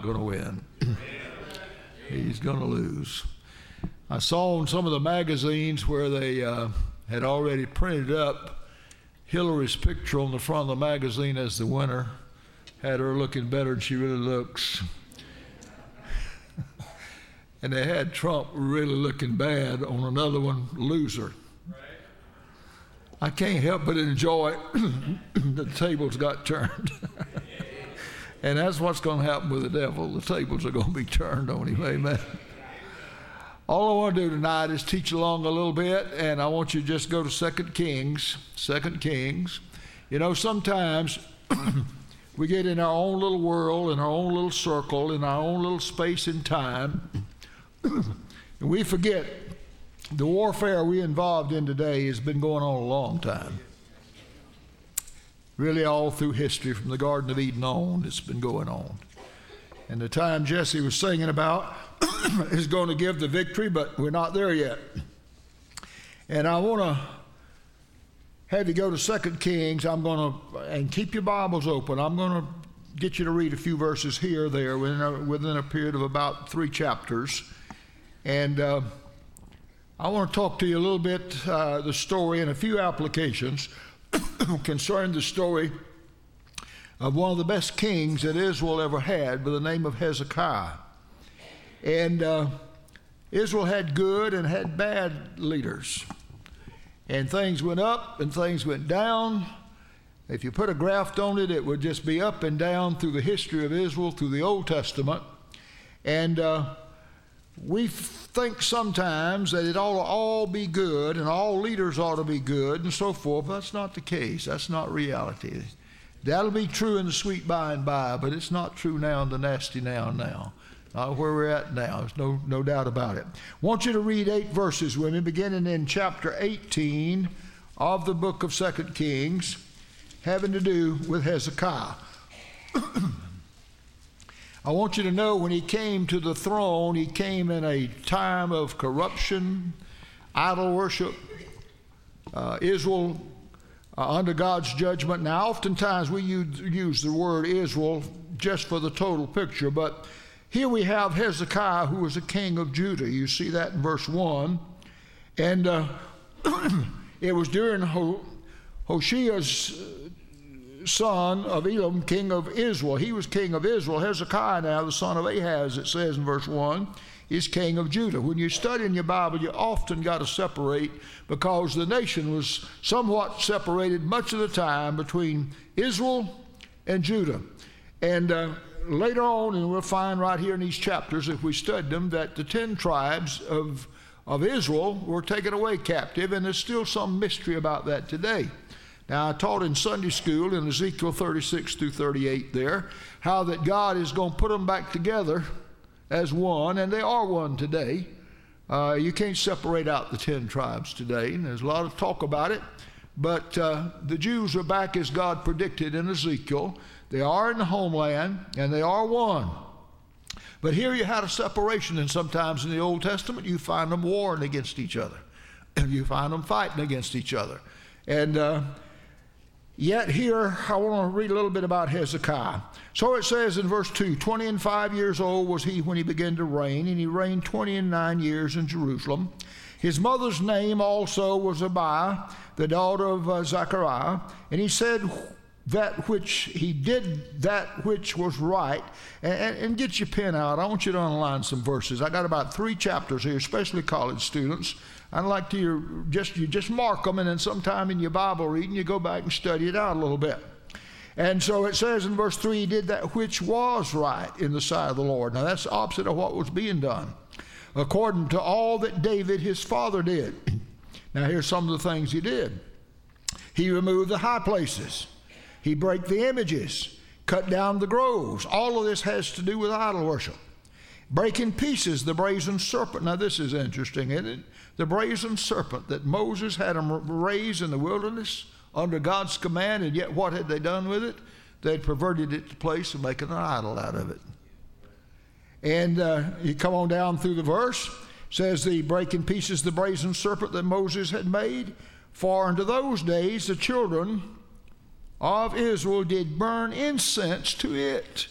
not going to win. He's going to lose. I saw in some of the magazines where they had already printed up Hillary's picture on the front of the magazine as the winner. Had her looking better than she really looks. And they had Trump really looking bad on another one, loser. I can't help but enjoy it. The tables got turned. And that's what's going to happen with the devil. The tables are going to be turned on him. Amen. All I want to do tonight is teach along a little bit, and I want you to just go to 2 Kings. 2 Kings. You know, sometimes we get in our own little world, in our own little circle, in our own little space and time, and we forget the warfare we're involved in today has been going on a long time. Really all through history, from the Garden of Eden on, it's been going on. And the time Jesse was singing about is going to give the victory, but we're not there yet. And I want to have you go to 2 Kings. And keep your Bibles open. I'm going to get you to read a few verses here or there within a period of about 3 chapters. And I want to talk to you a little bit, the story and a few applications concerning the story of one of the best kings that Israel ever had by the name of Hezekiah. And Israel had good and had bad leaders. And things went up and things went down. If you put a graph on it, it would just be up and down through the history of Israel, through the Old Testament. And we think sometimes that it ought to all be good and all leaders ought to be good and so forth. But that's not the case. That's not reality. That'll be true in the sweet by and by, but it's not true now in the nasty now. Not where we're at now. There's no doubt about it. I want you to read 8 verses with me, beginning in chapter 18 of the book of 2 Kings, having to do with Hezekiah. I want you to know when he came to the throne, he came in a time of corruption, idol worship, Israel under God's judgment. Now, oftentimes we use the word Israel just for the total picture, but here we have Hezekiah, who was a king of Judah. You see that in verse 1. And it was during Hoshea's son of Elam, king of Israel. He was king of Israel. Hezekiah now, the son of Ahaz, it says in verse 1, is king of Judah. When you study in your Bible, you often got to separate, because the nation was somewhat separated much of the time between Israel and Judah. And later on, and we'll find right here in these chapters, if we study them, that the 10 tribes of Israel were taken away captive, and there's still some mystery about that today. Now, I taught in Sunday school in Ezekiel 36 through 38 there, how that God is going to put them back together as one, and they are one today. You can't separate out the 10 tribes today, and there's a lot of talk about it, but the Jews are back as God predicted in Ezekiel. They are in the homeland, and they are one. But here you had a separation, and sometimes in the Old Testament you find them warring against each other, and you find them fighting against each other. And yet here I want to read a little bit about Hezekiah. So it says in verse 2, 25 years old was he when he began to reign, and he reigned 29 years in Jerusalem. His mother's name also was Abiah, the daughter of Zechariah, and he said that which he did, that which was right. And get your pen out. I want you to underline some verses. I got about 3 chapters here, especially college students. I'd like to you just mark them, and then sometime in your Bible reading you go back and study it out a little bit. And so it says in verse 3, he did that which was right in the sight of the Lord. Now that's the opposite of what was being done, according to all that David his father did. Now here's some of the things he did. He removed the high places. He brake the images, cut down the groves. All of this has to do with idol worship. Break in pieces the brazen serpent. Now this is interesting, isn't it? The brazen serpent that Moses had him raise in the wilderness under God's command, and yet what had they done with it? They'd perverted it to place and making an idol out of it. And you come on down through the verse, says the break in pieces the brazen serpent that Moses had made. For unto those days the children of Israel did burn incense to it,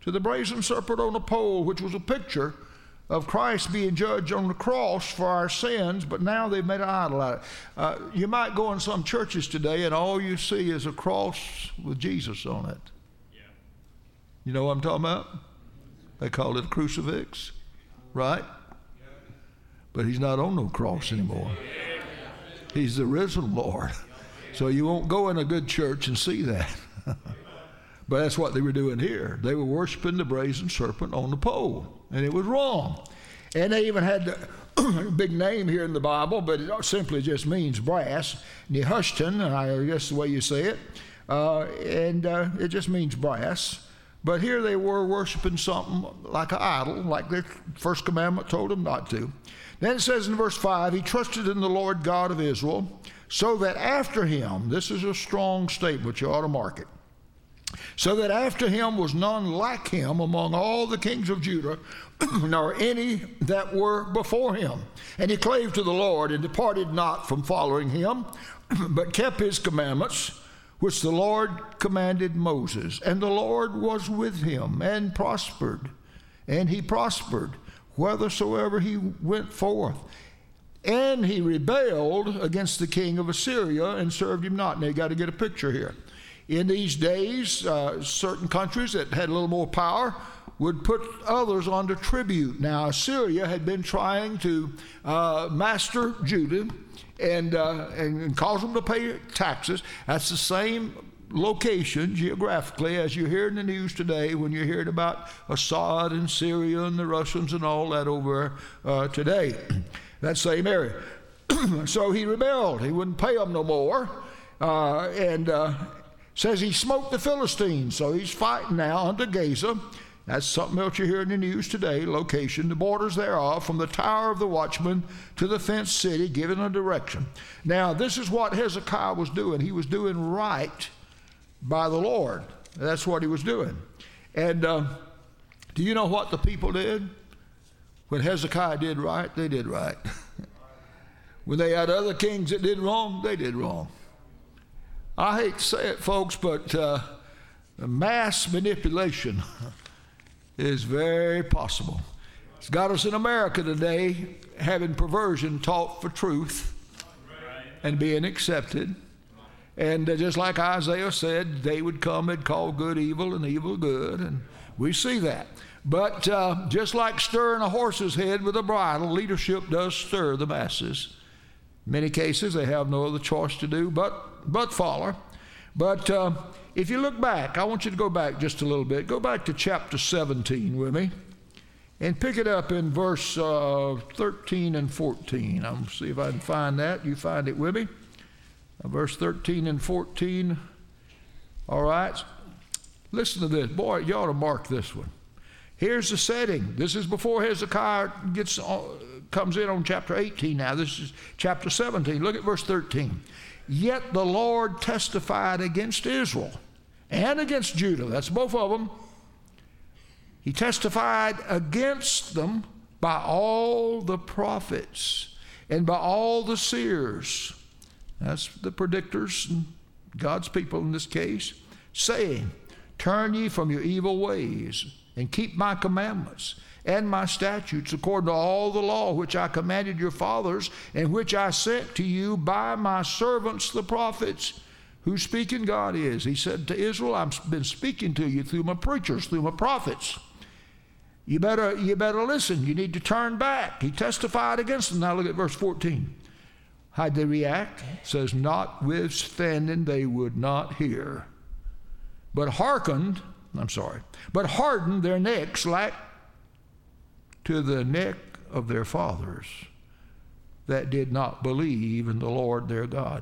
to the brazen serpent on a pole, which was a picture of Christ being judged on the cross for our sins, but now they've made an idol out of it. You might go in some churches today and all you see is a cross with Jesus on it. Yeah. You know what I'm talking about? They call it a crucifix, right? But he's not on no cross anymore. He's the risen Lord. So you won't go in a good church and see that. But that's what they were doing here. They were worshiping the brazen serpent on the pole, and it was wrong. And they even had a big name here in the Bible, but it simply just means brass. Nehushtan, I guess the way you say it, and it just means brass. But here they were worshiping something like an idol, like the first commandment told them not to. Then it says in verse 5, he trusted in the Lord God of Israel, so that after him, this is a strong statement, you ought to mark it, so that after him was none like him among all the kings of Judah, nor any that were before him. And he clave to the Lord, and departed not from following him, but kept his commandments, which the Lord commanded Moses. And the Lord was with him, and prospered. And he prospered whithersoever he went forth. And he rebelled against the king of Assyria, and served him not. Now you got to get a picture here. In these days, certain countries that had a little more power would put others under tribute. Now, Assyria had been trying to master Judah and cause them to pay taxes. That's the same location geographically as you hear in the news today when you're hearing about Assad and Syria and the Russians and all that over today. That same area. So he rebelled. He wouldn't pay them no more. Says he smote the Philistines, so he's fighting now under Gaza. That's something else you hear in the news today, location, the borders thereof, from the tower of the watchman to the fenced city, giving a direction. Now, this is what Hezekiah was doing. He was doing right by the Lord. That's what he was doing. And do you know what the people did? When Hezekiah did right, they did right. When they had other kings that did wrong, they did wrong. I hate to say it, folks, but mass manipulation is very possible. It's got us in America today having perversion taught for truth and being accepted. And just like Isaiah said, they would come and call good evil and evil good, and we see that. But just like stirring a horse's head with a bridle, leadership does stir the masses. In many cases, they have no other choice to do but follow. But if you look back, I want you to go back just a little bit. Go back to chapter 17 with me and pick it up in verse 13 and 14. I'm going to see if I can find that. You find it with me. Verse 13 and 14. All right. Listen to this. Boy, you ought to mark this one. Here's the setting. This is before Hezekiah comes in on chapter 18 now. This is chapter 17. Look at verse 13. Yet the Lord testified against Israel and against Judah. That's both of them. He testified against them by all the prophets and by all the seers. That's the predictors and God's people in this case, saying, turn ye from your evil ways and keep my commandments and my statutes according to all the law which I commanded your fathers and which I sent to you by my servants the prophets, whose speaking God is. He said to Israel, I've been speaking to you through my preachers, through my prophets. You better listen. You need to turn back. He testified against them. Now look at verse 14. How'd they react? It says, notwithstanding they would not hear, but hardened their necks like to the neck of their fathers that did not believe in the Lord their God.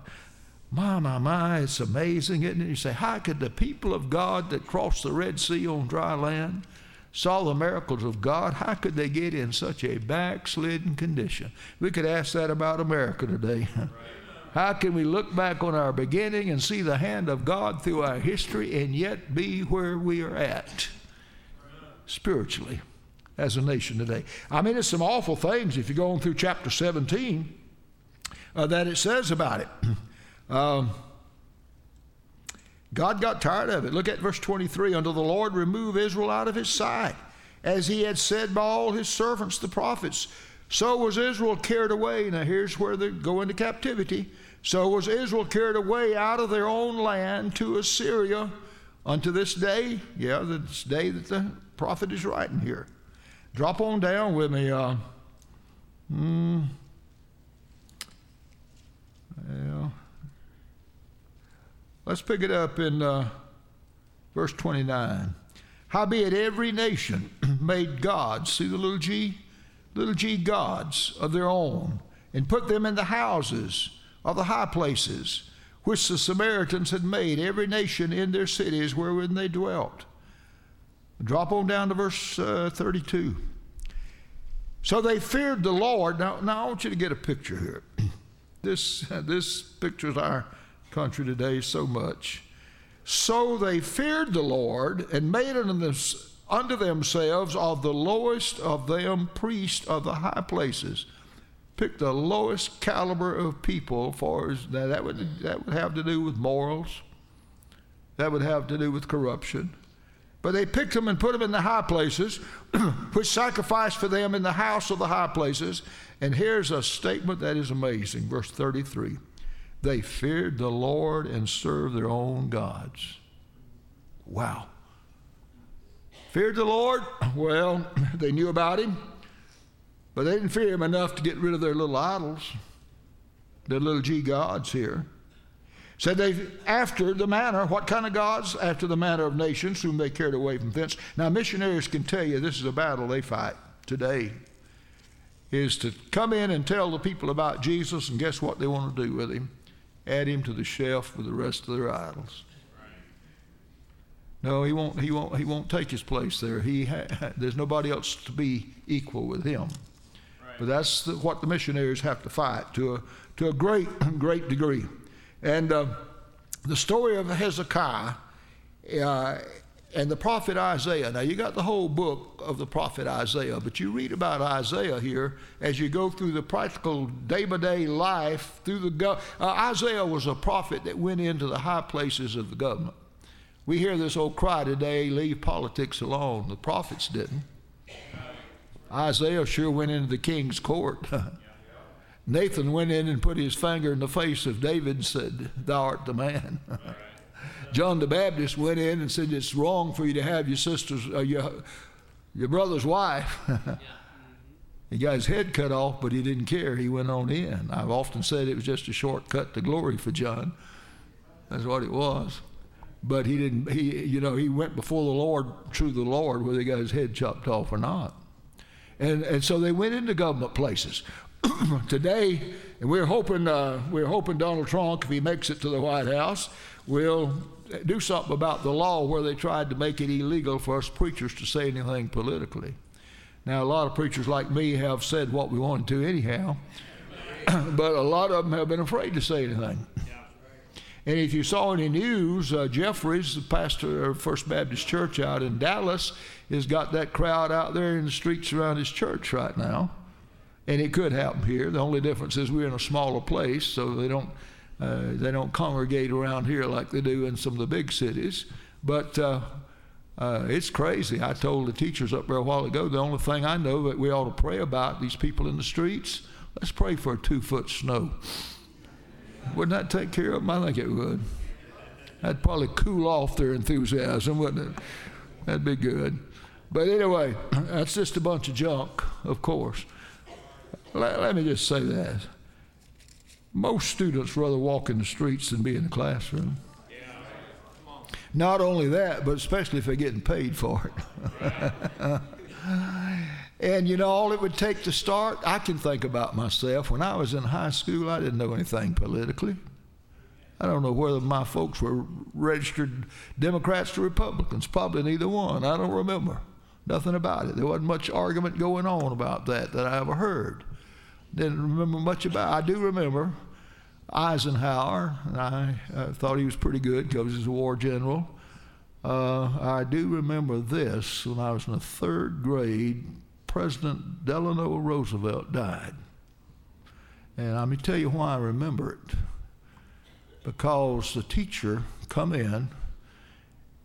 My, it's amazing, isn't it? You say, how could the people of God that crossed the Red Sea on dry land, saw the miracles of God, how could they get in such a backslidden condition? We could ask that about America today. How can we look back on our beginning and see the hand of God through our history and yet be where we are at spiritually as a nation today? I mean, it's some awful things if you go on through chapter 17 that it says about it. God got tired of it. Look at verse 23. Until the Lord remove Israel out of his sight, as he had said by all his servants the prophets. So was Israel carried away. Now here's where they go into captivity. So was Israel carried away out of their own land to Assyria unto this day. Yeah, this day that the prophet is writing here. Drop on down with me. Let's pick it up in verse 29. Howbeit every nation made gods, see the little g gods of their own, and put them in the houses of the high places, which the Samaritans had made, every nation in their cities wherein they dwelt. Drop on down to verse 32. So they feared the Lord. Now I want you to get a picture here. This pictures our country today so much. So they feared the Lord and made unto themselves of the lowest of them priests of the high places. Pick the lowest caliber of people that would have to do with morals. That would have to do with corruption. But they picked them and put them in the high places, which sacrificed for them in the house of the high places. And here's a statement that is amazing. Verse 33. They feared the Lord and served their own gods. Wow. Feared the Lord? Well, they knew about him, but they didn't fear him enough to get rid of their little idols, their little g gods here. Said they, after the manner, what kind of gods? After the manner of nations whom they carried away from thence. Now missionaries can tell you this is a battle they fight today, is to come in and tell the people about Jesus, and guess what they want to do with him? Add him to the shelf with the rest of their idols. No, he won't take his place there. There's nobody else to be equal with him. Right. But that's what the missionaries have to fight to a great degree. And the story of Hezekiah and the prophet Isaiah. Now you got the whole book of the prophet Isaiah, but you read about Isaiah here as you go through the practical day-by-day life through Isaiah was a prophet that went into the high places of the government. We hear this old cry today, leave politics alone. The prophets didn't. Isaiah sure went into the king's court. Nathan went in and put his finger in the face of David and said, thou art the man. John the Baptist went in and said, it's wrong for you to have your sister's, your brother's wife. He got his head cut off, but he didn't care. He went on in. I've often said it was just a shortcut to glory for John. That's what it was. But he didn't, he went before the Lord, through the Lord, whether he got his head chopped off or not. And so they went into government places. Today, and we're hoping Donald Trump, if he makes it to the White House, will do something about the law where they tried to make it illegal for us preachers to say anything politically. Now, a lot of preachers like me have said what we wanted to anyhow, but a lot of them have been afraid to say anything. And if you saw any news, Jeffries, the pastor of First Baptist Church out in Dallas, has got that crowd out there in the streets around his church right now. And it could happen here. The only difference is we're in a smaller place, so they don't congregate around here like they do in some of the big cities. But it's crazy. I told the teachers up there a while ago, the only thing I know that we ought to pray about, these people in the streets, let's pray for a 2-foot snow. Wouldn't that take care of them? I think it would. That'd probably cool off their enthusiasm, wouldn't it? That'd be good. But anyway, that's just a bunch of junk, of course. Let me just say that. Most students rather walk in the streets than be in the classroom. Not only that, but especially if they're getting paid for it. And all it would take to start, I can think about myself. When I was in high school, I didn't know anything politically. I don't know whether my folks were registered Democrats or Republicans. Probably neither one. I don't remember. Nothing about it. There wasn't much argument going on about that I ever heard. Didn't remember much about it. I do remember Eisenhower, and I thought he was pretty good because he was a war general. I do remember this. When I was in the 3rd grade, President Delano Roosevelt died. And let me tell you why I remember it. Because the teacher come in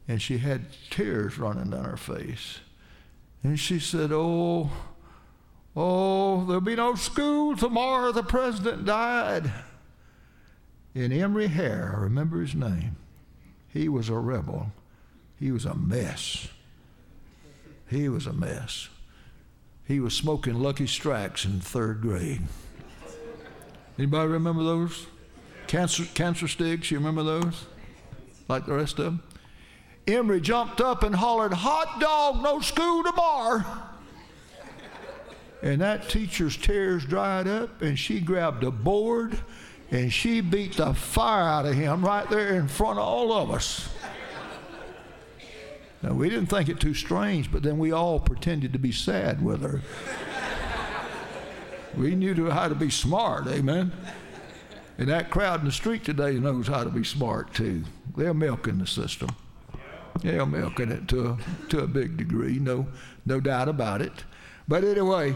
and she had tears running down her face. And she said, oh, there'll be no school tomorrow. The president died. And Emory Hare, I remember his name, he was a rebel. He was a mess. He was a mess. He was smoking Lucky Strikes in 3rd grade. Anybody remember those? Cancer sticks, you remember those? Like the rest of them? Emory jumped up and hollered, "Hot dog, no school tomorrow." And that teacher's tears dried up, and she grabbed a board and she beat the fire out of him right there in front of all of us. Now, we didn't think it too strange, but then we all pretended to be sad with her. We knew how to be smart, amen? And that crowd in the street today knows how to be smart too. They're milking the system. They're milking it to a big degree, no doubt about it. But anyway,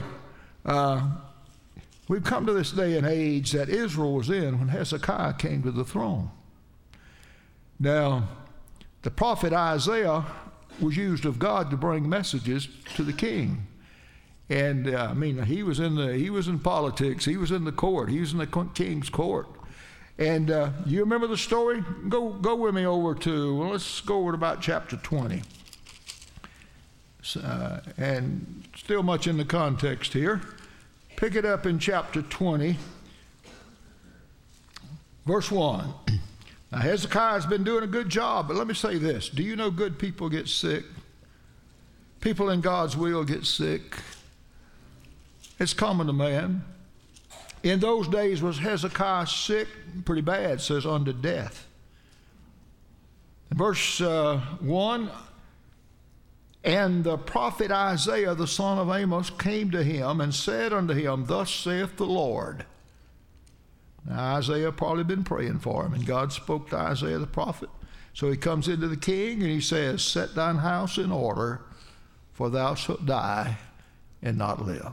we've come to this day and age that Israel was in when Hezekiah came to the throne. Now, the prophet Isaiah was used of God to bring messages to the king. And he was in politics. He was in the court. He was in the king's court. And you remember the story? Go with me over to, let's go over to about chapter 20. And still much in the context here. Pick it up in chapter 20, verse 1. Now, Hezekiah's been doing a good job, but let me say this. Do you know good people get sick? People in God's will get sick. It's common to man. In those days was Hezekiah sick? Pretty bad, says unto death. In verse 1, and the prophet Isaiah, the son of Amos, came to him and said unto him, Thus saith the Lord. Now, Isaiah probably been praying for him, and God spoke to Isaiah the prophet. So he comes into the king and he says, Set thine house in order, for thou shalt die and not live.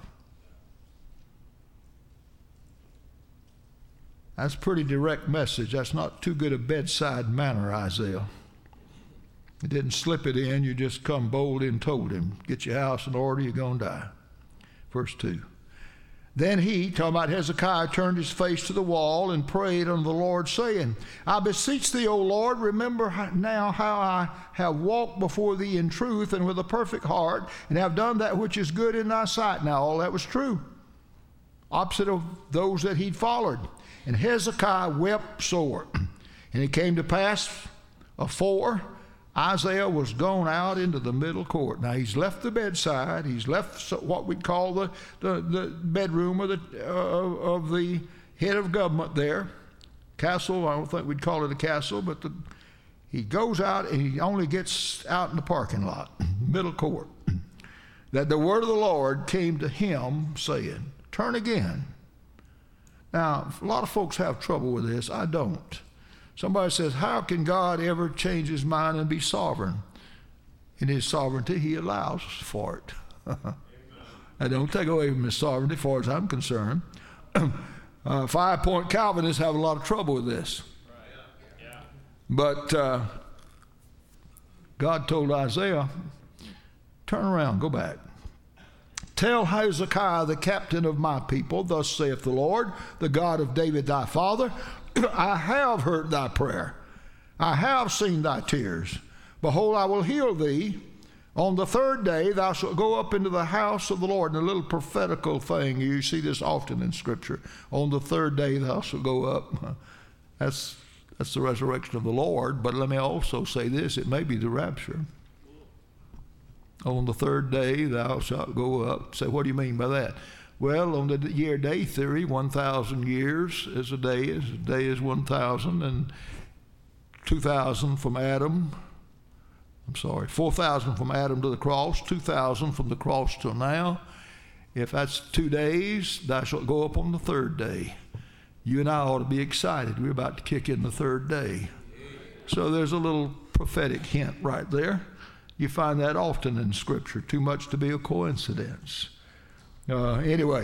That's a pretty direct message. That's not too good a bedside manner, Isaiah. You didn't slip it in. You just come bold and told him, Get your house in order, you're going to die. Verse 2. Then he, talking about Hezekiah, turned his face to the wall and prayed unto the Lord, saying, I beseech thee, O Lord, remember now how I have walked before thee in truth and with a perfect heart, and have done that which is good in thy sight. Now all that was true, opposite of those that he'd followed. And Hezekiah wept sore. And it came to pass, afore Isaiah was gone out into the middle court. Now he's left the bedside. He's left what we'd call the bedroom of the head of government there. Castle, I don't think we'd call it a castle, but he goes out and he only gets out in the parking lot, middle court. That the word of the Lord came to him saying, Turn again. Now, a lot of folks have trouble with this. I don't. Somebody says, how can God ever change his mind and be sovereign? In his sovereignty, he allows for it. I don't take away from his sovereignty as far as I'm concerned. 5-point Calvinists have a lot of trouble with this. But God told Isaiah, turn around, go back. Tell Hezekiah, the captain of my people, thus saith the Lord, the God of David thy father, I have heard thy prayer. I have seen thy tears. Behold, I will heal thee. On the 3rd day thou shalt go up into the house of the Lord. And a little prophetical thing, you see this often in Scripture. On the 3rd day thou shalt go up. That's the resurrection of the Lord. But let me also say this, it may be the rapture. On the 3rd day thou shalt go up. Say, what do you mean by that? Well, on the year-day theory, 1,000 years is a day. A day is 1,000, and 2,000 from Adam. 4,000 from Adam to the cross, 2,000 from the cross till now. If that's 2 days, thou shalt go up on the 3rd day. You and I ought to be excited. We're about to kick in the 3rd day. So there's a little prophetic hint right there. You find that often in Scripture, too much to be a coincidence. Anyway,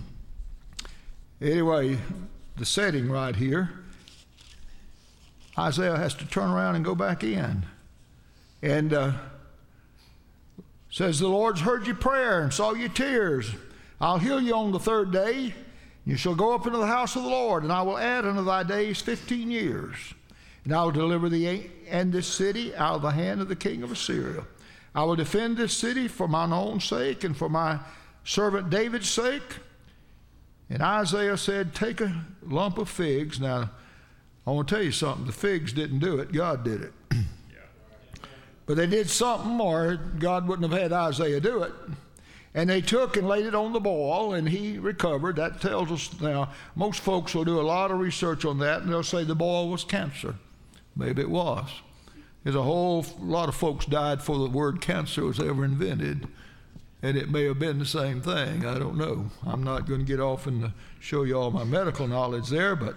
the setting right here, Isaiah has to turn around and go back in. And says, the Lord's heard your prayer and saw your tears. I'll heal you on the third day. You shall go up into the house of the Lord, and I will add unto thy days 15 years. And I will deliver thee and this city out of the hand of the king of Assyria. I will defend this city for mine own sake and for my servant David's sake. And Isaiah said, take a lump of figs. Now, I want to tell you something. The figs didn't do it. God did it. But they did something, or God wouldn't have had Isaiah do it. And they took and laid it on the boil, and he recovered. That tells us now, most folks will do a lot of research on that, and they'll say the boil was cancer. Maybe it was. There's a whole lot of folks died before the word cancer was ever invented, and it may have been the same thing. I don't know. I'm not going to get off and show you all my medical knowledge there, but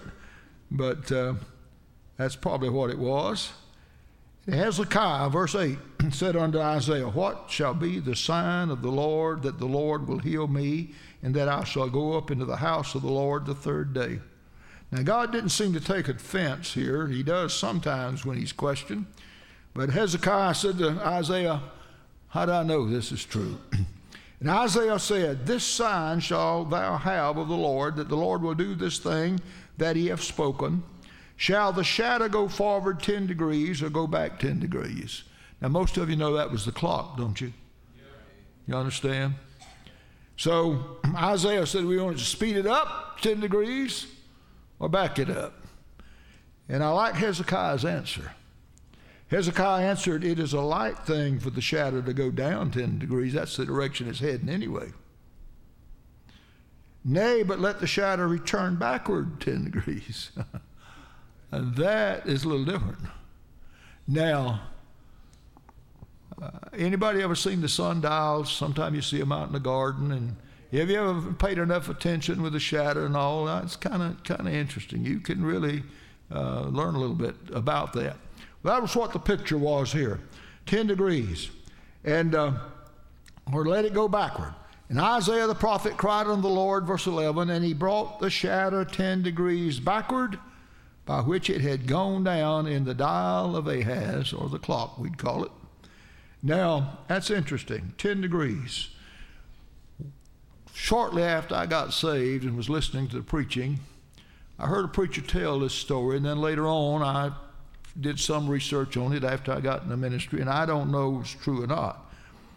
that's probably what it was. Hezekiah, verse 8, said unto Isaiah, what shall be the sign of the Lord, that the Lord will heal me, and that I shall go up into the house of the Lord the third day? Now, God didn't seem to take offense here. He does sometimes when he's questioned. But Hezekiah said to Isaiah, how do I know this is true? And Isaiah said, this sign shalt thou have of the Lord, that the Lord will do this thing that he hath spoken. Shall the shadow go forward 10 degrees or go back 10 degrees? Now, most of you know that was the clock, don't you? You understand? So Isaiah said, we want to speed it up 10 degrees or back it up. And I like Hezekiah's answer. Hezekiah answered, it is a light thing for the shadow to go down 10 degrees. That's the direction it's heading anyway. Nay, but let the shadow return backward 10 degrees. And that is a little different. Now, anybody ever seen the sundials? Sometimes you see them out in the garden. And have you ever paid enough attention with the shadow and all that? It's kind of interesting. You can really learn a little bit about that. Well, that was what the picture was here. 10 degrees. And or let it go backward. And Isaiah the prophet cried unto the Lord, verse 11, and he brought the shadow 10 degrees backward, by which it had gone down in the dial of Ahaz, or the clock, we'd call it. Now, that's interesting, 10 degrees. Shortly after I got saved and was listening to the preaching, I heard a preacher tell this story, and then later on I did some research on it after I got in the ministry, and I don't know if it's true or not.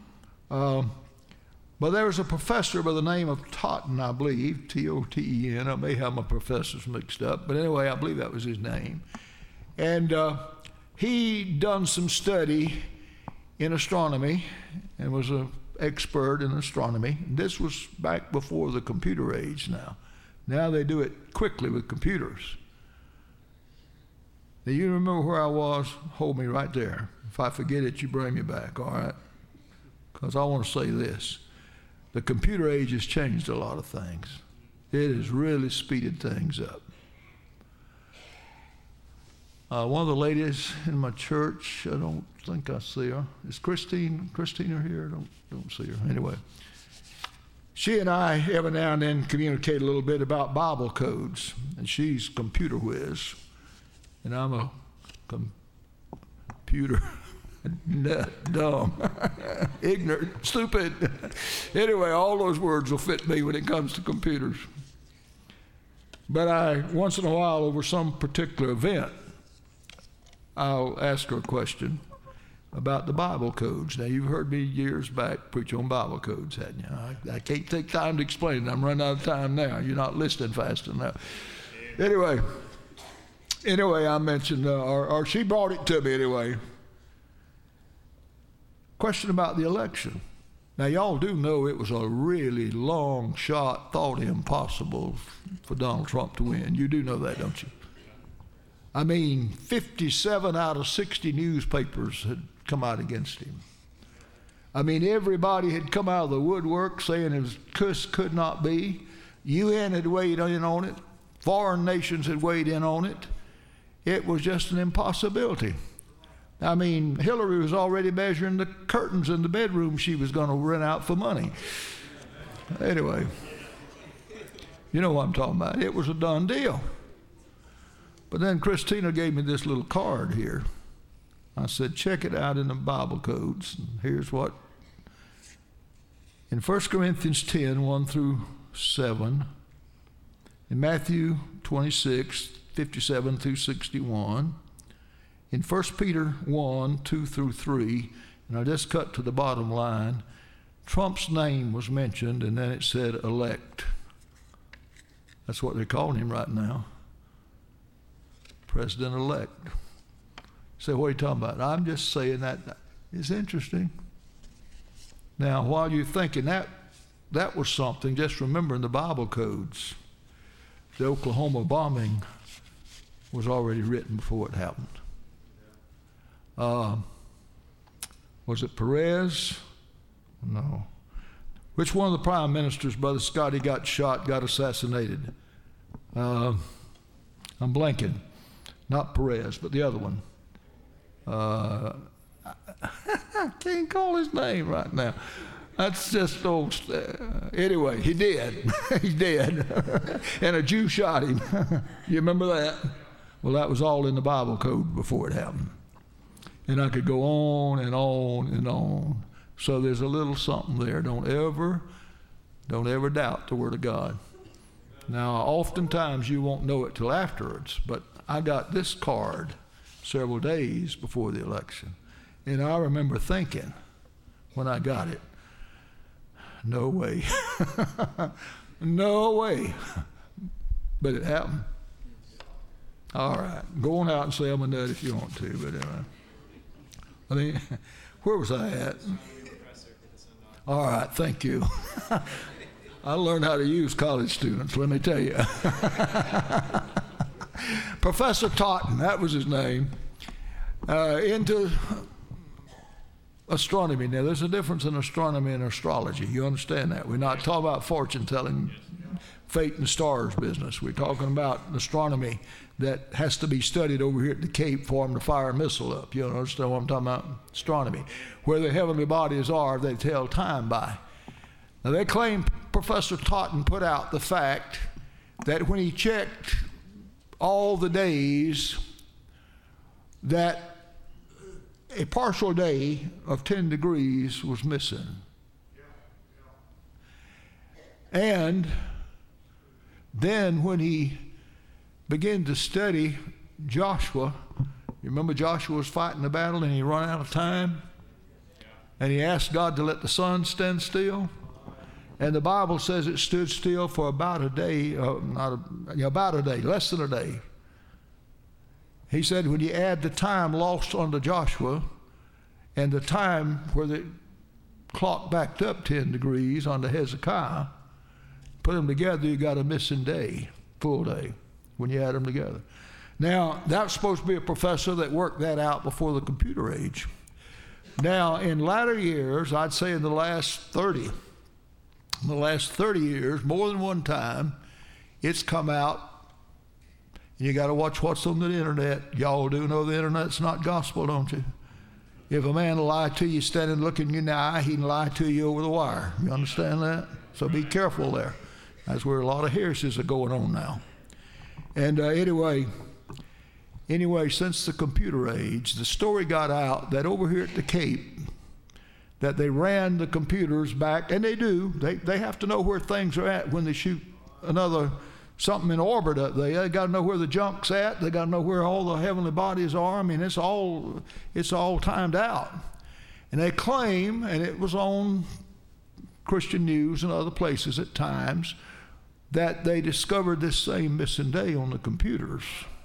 But there was a professor by the name of Totten, I believe, T-O-T-E-N. I may have my professors mixed up, but anyway, I believe that was his name. And he done some study in astronomy and was an expert in astronomy. And this was back before the computer age now. Now they do it quickly with computers. Now, you remember where I was? Hold me right there. If I forget it, you bring me back, all right? Because I want to say this. The computer age has changed a lot of things. It has really speeded things up. One of the ladies in my church, I don't think I see her. Is Christine here? Don't see her. Anyway, she and I every now and then communicate a little bit about Bible codes, and she's computer whiz, and I'm a computer dumb, ignorant, stupid. Anyway, all those words will fit me when it comes to computers. But I, once in a while, over some particular event, I'll ask her a question about the Bible codes. Now, you've heard me years back preach on Bible codes, hadn't you? I can't take time to explain it. I'm running out of time now. You're not listening fast enough. Anyway, I mentioned, or she brought it to me anyway. Question about the election. Now, y'all do know it was a really long shot, thought impossible for Donald Trump to win. You do know that, don't you? I mean, 57 out of 60 newspapers had come out against him. I mean, everybody had come out of the woodwork saying it could not be. UN had weighed in on it. Foreign nations had weighed in on it. It was just an impossibility. I mean, Hillary was already measuring the curtains in the bedroom she was going to rent out for money. Anyway, you know what I'm talking about. It was a done deal. But then Christina gave me this little card here. I said, check it out in the Bible codes. And here's what. In 1 Corinthians 10, 1 through 7, in Matthew 26, 57 through 61, in 1 Peter 1, 2 through 3, and I just cut to the bottom line, Trump's name was mentioned, and then it said elect. That's what they're calling him right now. President-elect. So what are you talking about? I'm just saying that is interesting. Now, while you're thinking that was something, just remember in the Bible codes, the Oklahoma bombing was already written before it happened. Was it Perez? No. Which one of the prime ministers, Brother Scotty, got shot, got assassinated? I'm blanking. Not Perez, but the other one. I can't call his name right now. That's just old. Anyway, he did. He's dead. And a Jew shot him. You remember that? Well, that was all in the Bible code before it happened. And I could go on and on and on. So there's a little something there. Don't ever doubt the Word of God. Now, oftentimes you won't know it till afterwards, but I got this card several days before the election. And I remember thinking when I got it, no way. No way. But it happened. All right. Go on out and say I'm a nut if you want to. But I mean, where was I at? All right. Thank you. I learned how to use college students, let me tell you. Professor Totten, that was his name, into astronomy. Now, there's a difference in astronomy and astrology. You understand that? We're not talking about fortune telling, fate and stars business. We're talking about astronomy that has to be studied over here at the Cape for them to fire a missile up. You understand what I'm talking about? Astronomy. Where the heavenly bodies are, they tell time by. Now, they claim Professor Totten put out the fact that when he checked all the days, that a partial day of 10 degrees was missing. And then when he began to study Joshua, you remember Joshua was fighting the battle and he ran out of time? And he asked God to let the sun stand still. And the Bible says it stood still for about a day, about a day, less than a day. He said when you add the time lost under Joshua and the time where the clock backed up 10 degrees under Hezekiah, put them together, you got a missing day, full day, when you add them together. Now, that's supposed to be a professor that worked that out before the computer age. Now, in latter years, I'd say in the last 30 years, more than one time, it's come out, and you got to watch what's on the internet. Y'all do know the internet's not gospel, don't you? If a man will lie to you standing looking you in the eye, he can lie to you over the wire. You understand that? So be careful there. That's where a lot of heresies are going on now. And anyway, since the computer age, the story got out that over here at the Cape, that they ran the computers back, and they do. They have to know where things are at when they shoot something in orbit up there. They got to know where the junk's at. They got to know where all the heavenly bodies are. I mean, it's all timed out. And they claim, and it was on Christian News and other places at times, that they discovered this same missing day on the computers.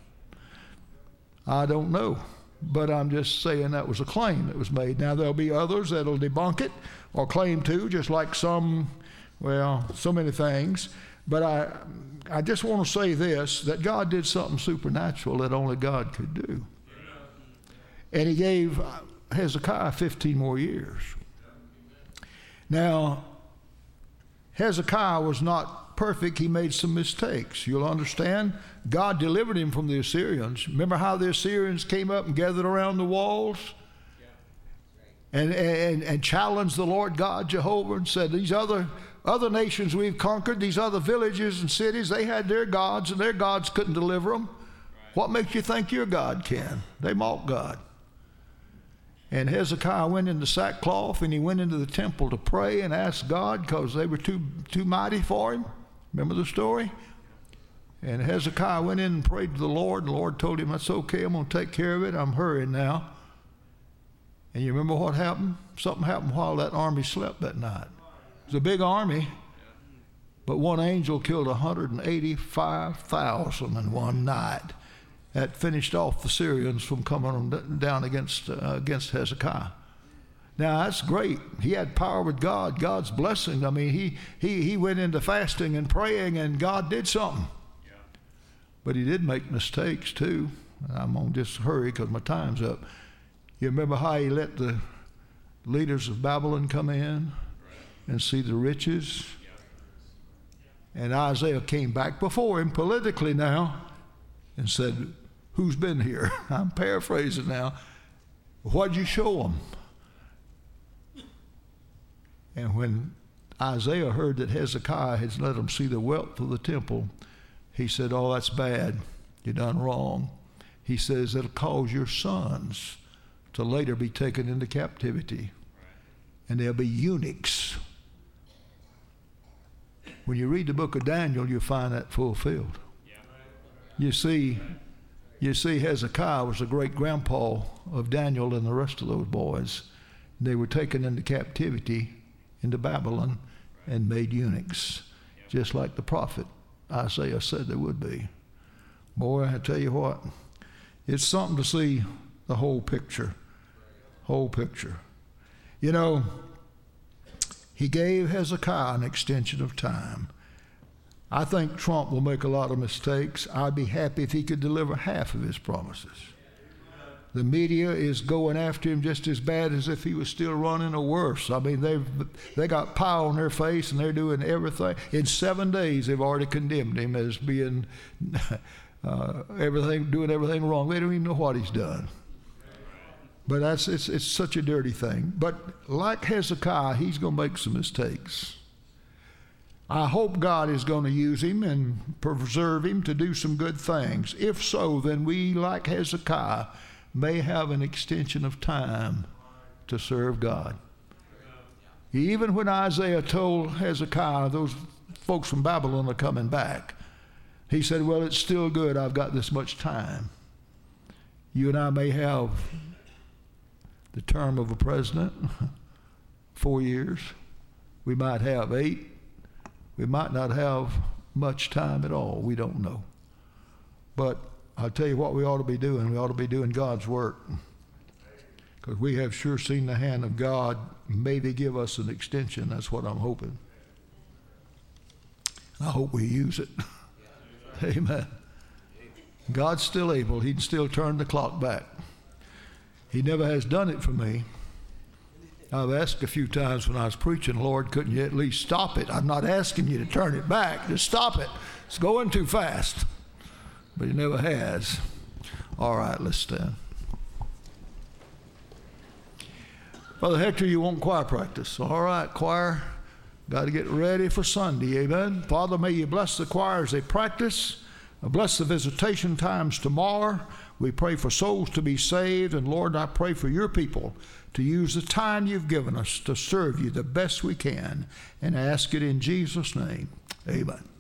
I don't know. But I'm just saying that was a claim that was made. Now, there'll be others that'll debunk it or claim to, just like so many things. But I just want to say this, that God did something supernatural that only God could do. And he gave Hezekiah 15 more years. Now, Hezekiah was not perfect. He made some mistakes. You'll understand. God delivered him from the Assyrians. Remember how the Assyrians came up and gathered around the walls? And challenged the Lord God Jehovah and said, these other nations we've conquered, these other villages and cities, they had their gods and their gods couldn't deliver them. What makes you think your God can? They mock God. And Hezekiah went into sackcloth, and he went into the temple to pray and ask God because they were too mighty for him. Remember the story? And Hezekiah went in and prayed to the Lord. The Lord told him, that's okay, I'm going to take care of it. I'm hurrying now. And you remember what happened? Something happened while that army slept that night. It was a big army, but one angel killed 185,000 in one night. That finished off the Syrians from coming down against Hezekiah. Now that's great. He had power with God, God's blessing. I mean, he went into fasting and praying, and God did something. Yeah. But he did make mistakes too. I'm gonna just hurry because my time's up. You remember how he let the leaders of Babylon come in and see the riches? And Isaiah came back before him politically now and said, who's been here? I'm paraphrasing now. What'd you show them? And when Isaiah heard that Hezekiah had let them see the wealth of the temple, he said, oh, that's bad. You done wrong. He says, it'll cause your sons to later be taken into captivity. And they'll be eunuchs. When you read the book of Daniel, you'll find that fulfilled. You see Hezekiah was the great-grandpa of Daniel and the rest of those boys. They were taken into captivity into Babylon and made eunuchs, just like the prophet Isaiah said they would be. Boy, I tell you what, it's something to see the whole picture. Whole picture. You know, he gave Hezekiah an extension of time. I think Trump will make a lot of mistakes. I'd be happy if he could deliver half of his promises. The media is going after him just as bad as if he was still running or worse. I mean, they got pie on their face and they're doing everything. In 7 days, they've already condemned him as being doing everything wrong. They don't even know what he's done. But it's such a dirty thing. But like Hezekiah, he's going to make some mistakes. I hope God is going to use him and preserve him to do some good things. If so, then we, like Hezekiah, may have an extension of time to serve God. Even when Isaiah told Hezekiah, those folks from Babylon are coming back, he said, well, it's still good. I've got this much time. You and I may have the term of a president, 4 years. We might have 8. We might not have much time at all. We don't know. But I'll tell you what we ought to be doing. We ought to be doing God's work. Because we have sure seen the hand of God maybe give us an extension. That's what I'm hoping. I hope we use it. Amen. God's still able. He can still turn the clock back. He never has done it for me. I've asked a few times when I was preaching, Lord, couldn't you at least stop it? I'm not asking you to turn it back. Just stop it. It's going too fast. But he never has. All right, let's stand. Brother Hector, you want choir practice? All right, choir. Got to get ready for Sunday, amen? Father, may you bless the choir as they practice. Bless the visitation times tomorrow. We pray for souls to be saved. And Lord, I pray for your people to use the time you've given us to serve you the best we can. And I ask it in Jesus' name. Amen.